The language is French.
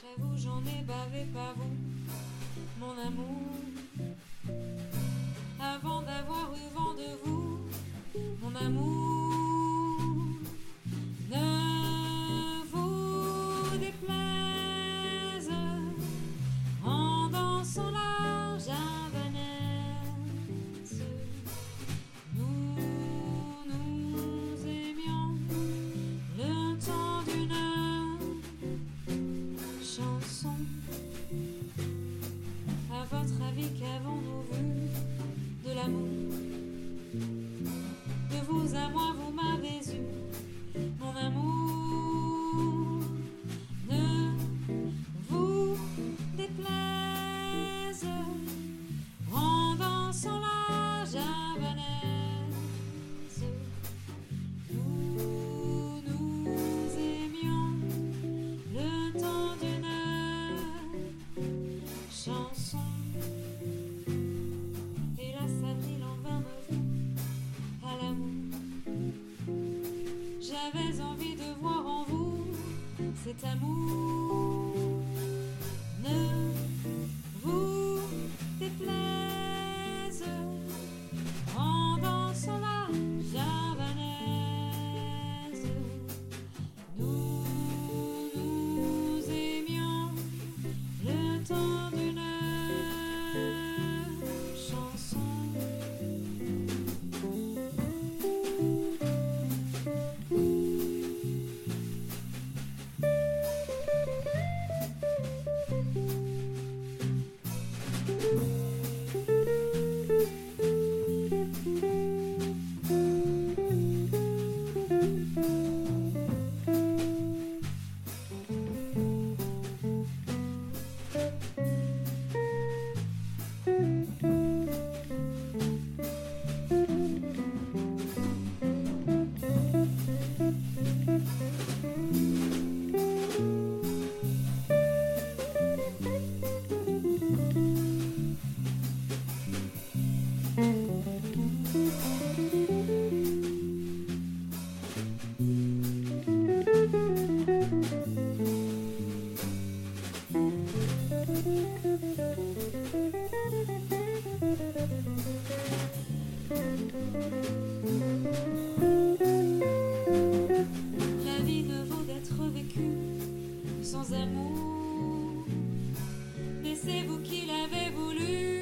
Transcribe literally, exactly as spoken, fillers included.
Après vous, j'en ai bavé, pas vous, mon amour. Avant d'avoir eu vent de vous, mon amour, ne vous déplaise en dansant la javanaise. Nous nous aimions le temps d'une chanson. À votre avis, qu'avons-nous vu de l'amour? De vous à moi, vous m'avez eu, mon amour. Ne vous déplaise en dansant la javanaise. Nous nous aimions le temps d'une chanson. Hélas, avril en vain me vaut à l'amour. J'avais envie de voir en vous cet amour. Ne vous déplaise en dansant la javanaise. Nous nous aimions le temps d'une chanson. La vie ne vaut d'être vécue sans amour, mais c'est vous qui l'avez voulu.